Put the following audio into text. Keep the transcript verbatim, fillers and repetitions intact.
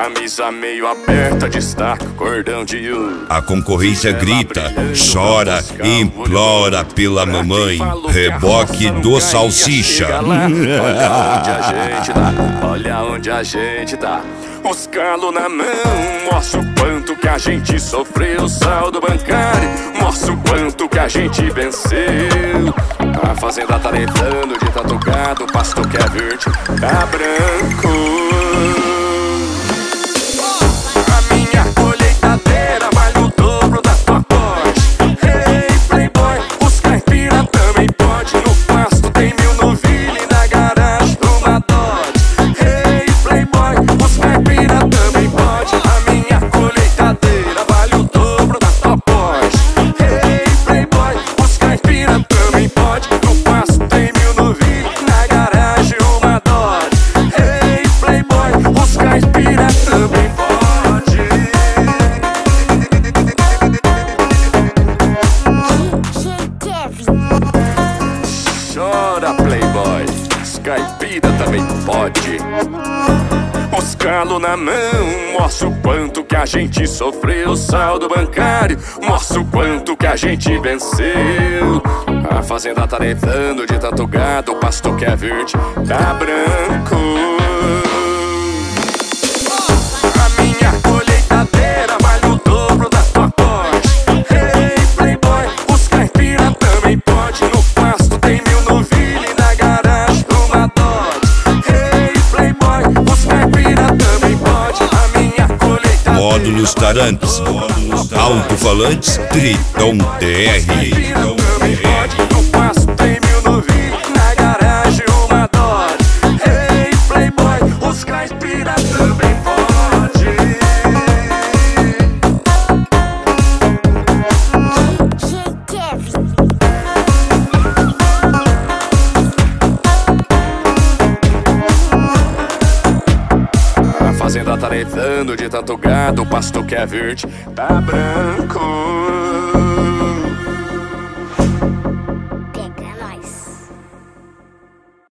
camisa meio aberta, destaca o cordão de ouro. A concorrência grita, chora e implora pela mamãe. Reboque do salsicha. Olha onde a gente tá, olha onde a gente tá. Os calos na mão, mostra o quanto que a gente sofreu. Saldo bancário, mostra o quanto que a gente venceu. A fazenda tá levando de tanto gado, o pasto que é verde tá branco. A minha colheitadeira vale o dobro da tua Porsche. Hey playboy, os caipira também pode. No pasto tem mil novilha e na garagem uma Dodge. Hey playboy, os caipira também pode. A minha colheitadeira vale o dobro da tua Porsche. Hey playboy, os caipira também pode. No pasto tem mil novilha e na garagem uma Dodge. Hey playboy, os caipira também pode. Chora playboy, os caipira também pode. Os calos na mão, mostra o quanto que a gente sofreu. Saldo bancário, mostra o quanto que a gente venceu. A fazenda tá levando de tanto gado, o pasto que é verde tá branco. A minha colheitadeira vale o dobro da tua Porsche. Hey playboy, os caipira também pode. No pasto tem mil novilha e na garagem uma Dodge. Hey playboy, os caipira também pode. A minha colheitadeira Módulos Tarantes, alto-falantes Triton T R. também pode. No pasto tem mil novilha e na garagem uma Dodge. Hey playboy, os caipira também pode. A fazenda tá levando de tanto gado, o pasto que é verde tá branco.